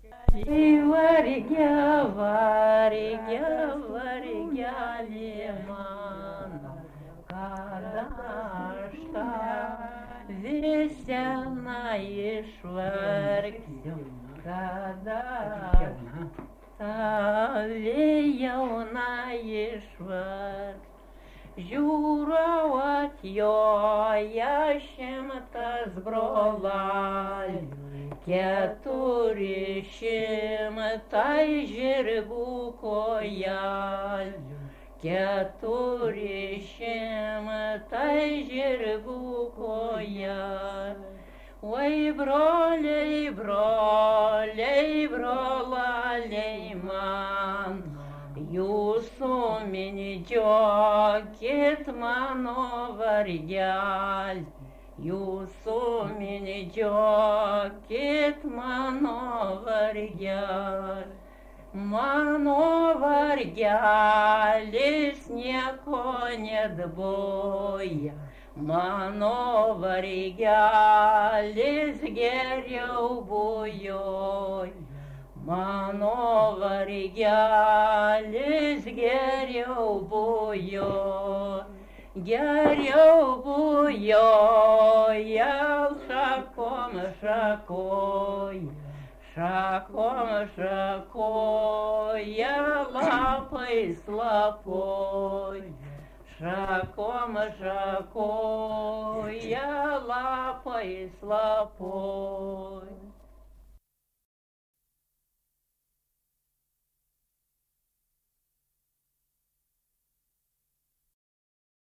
Varge, varge, vargeli mano, kada aš tą viseną išvargsiu, kada tą jauną išvargsiu. Žiūrau atjoja 100 brolalių, 400 žirgų kojalių, 400 žirgų kojalių. Oi, broliai, broliai, brolaliai man, jūsų mindžiokit mano vargelį, jūsų mindžiokit mano vargelį. Mano vargelis nieko nedboja, mano vargelis geriau bujoja. Mano vargelis geriau bujoja, geriau bujoja, šakom šakoja, šakom šakoja, lapais lapoja, šakom šakoja, lapais lapoja.